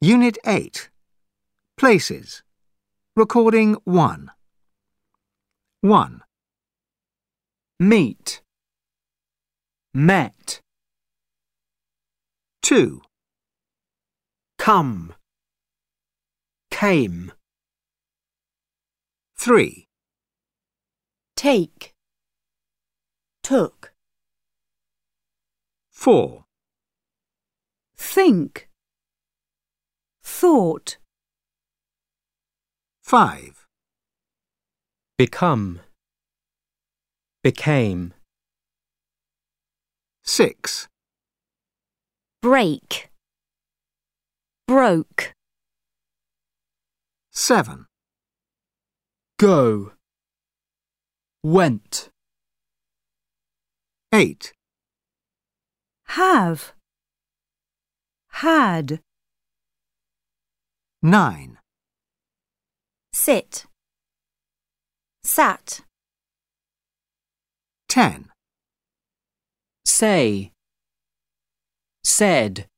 Unit 8. Places. Recording 1. 1. Meet, met, 2. come, came, 3. Take, took, 4. think, thought, 5. become, became, 6. break, broke, 7. go, went, 8. have, had, 9. sit, sat, 10. say, said.